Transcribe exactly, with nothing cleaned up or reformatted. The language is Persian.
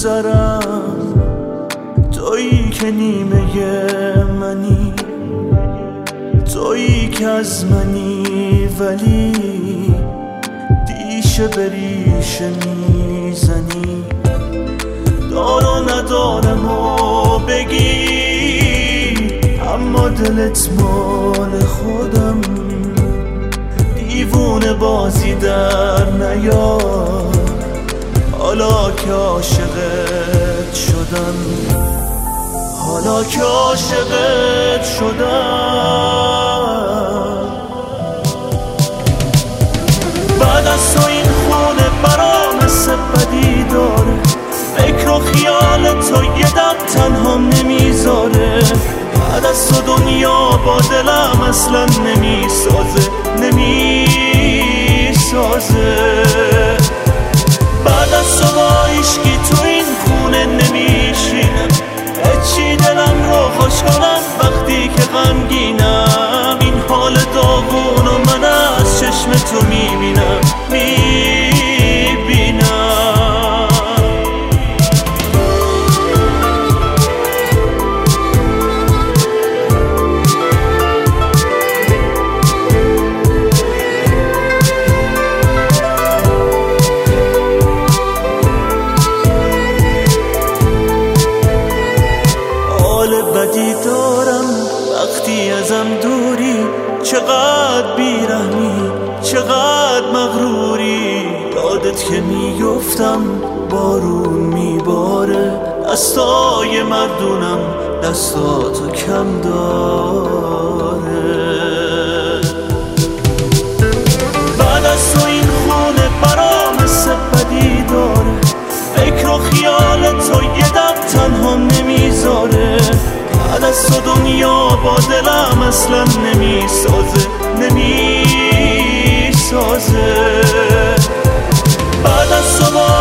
سرم، تویی که نیمه منی، تویی که از منی، ولی دیشه بریشه میزنی. دار و ندارمو بگی، اما دلت مال خودم. دیوونه بازی در نیار، حالا که عاشقت شدم، حالا که عاشقت شدم. بعد از تو این خونه برام مثل بدی داره، فکر و خیال تو یه دم تنهام نمیذاره. بعد از تو دنیا با دلم اصلا نمیسازه، نمیسازه. بعد از تو با عشقی تو این خونه نمیشینم، هیچی دلم رو خوش کنم وقتی که غمگینم. این حال داغون و من از چشم تو میبینم، میبینم. بدی دارم وقتی ازم دوری، چقدر بیرحمی، چقدر مغروری. یادت که میفتم بارون میباره، دستای مردونم دستاتو کم داره. بعد از تو این خونه برام مثل بدی داره، فکر و خیال تو یه دم تنهام نمیذاره. بعد از تو دنیا با دلم اصلا نمیسازه، نمیسازه. بعد از تو